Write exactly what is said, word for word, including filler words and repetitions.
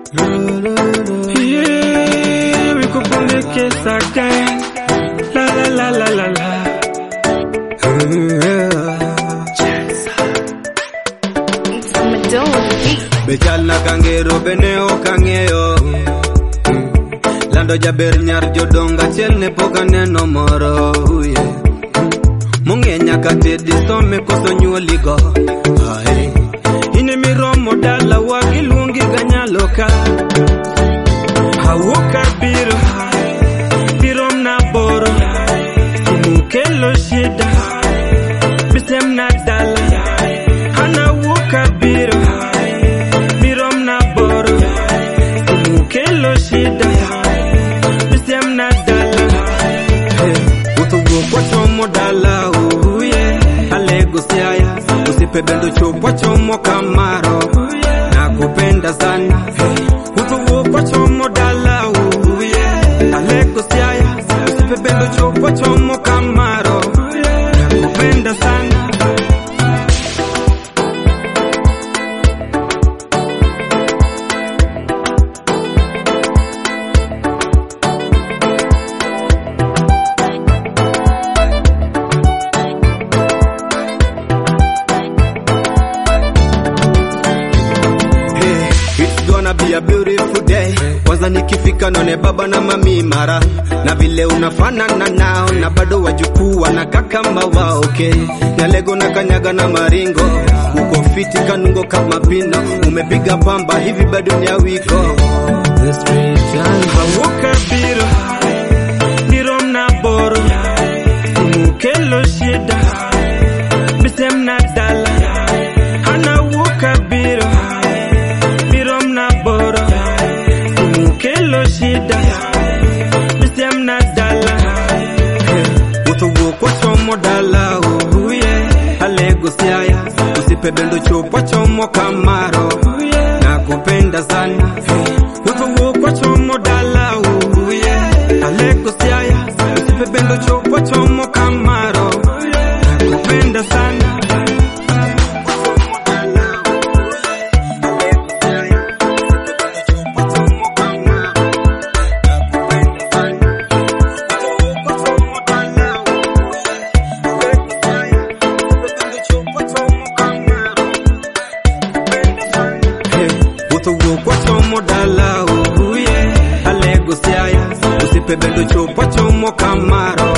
Yeah, we could pull the kiss again. La la la la la la. It's a Madonna beat. Bechal na kangero beneo kangeo. Lando jaber nyar jodonga chel ne poka neno moro. Munge nyaka tedi some koso nyuoli go. Ine miromo dala wagi lungi ganyalo ka. Hawuka biro, birom na boro. Mukelo shida, bisem na dala. Hana wuka biro, birom na boro. Mukelo shida, bisem na dala. Utu wukwa chomo dala uye. Alego siaya, usipe bendo chukwa chomo kamaro. Nakupenda sana, utu wukwa chomo dala uye. Alego siaya, usipe bendo chukwa chomo kamaro. Nakupenda sana. Gonna be a beautiful day. Kwanza nikifika none baba na mami mara. Na vile unafanana nao na bado wajukuu wanakaa kama wao, okay. Na lego na kanyaga na maringo. Uko fiti kanungo kama pino. Umepiga pamba hivi bado ni awiko. The street jam. Hawuka biro, birom na boro. Mukelo shida, bisem na dala. Hana wuka biro, birom na boro. Mukelo shida, bisem na dala. Utu wukwa chomo dala uye. Alego siaya, usipe bendo chukwa chomo kamaro. Nakupenda sana, utu wukwa chomo dala uye. Alego siaya, usipe bendo chukwa chomo kamaro. Nakupenda sana. Utu wukwa chomo dala uye. Alego siaya, usipe bendo chukwa chomo kamaro.